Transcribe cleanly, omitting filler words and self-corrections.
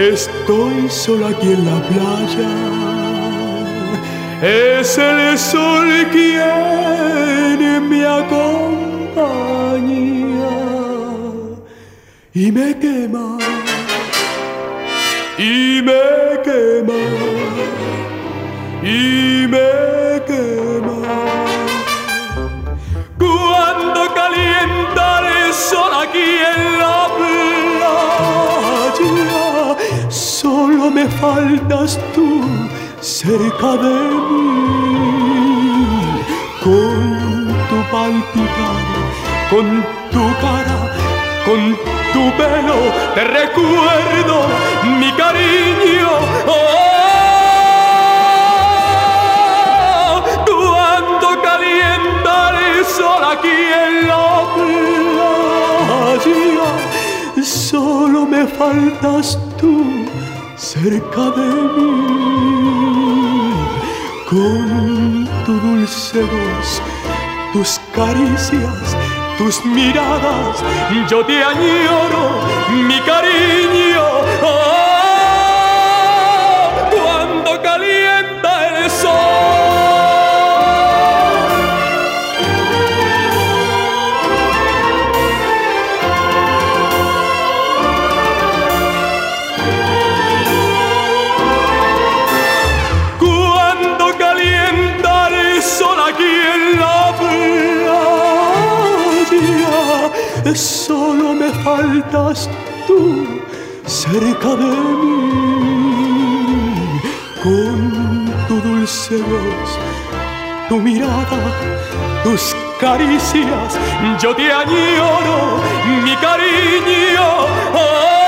Estoy solo aquí en la playa. Es el sol quien me acompaña y me quema, y me quema, y me quema. Cuando calienta el sol aquí en la playa, solo me faltas tú cerca de mí. Con tu palpitar, con tu cara, con tu pelo, te recuerdo mi cariño. Cuando calienta el sol aquí en la playa, solo me faltas tú cerca de mí. Con tu dulce voz, tus caricias, tus miradas, yo te añoro, mi cariño. Cuando calienta el sol. Cuando calienta el sol aquí en la playa, solo me faltas tú cerca de mí. Con tu dulce voz, tu mirada, tus caricias, yo te añoro, mi cariño.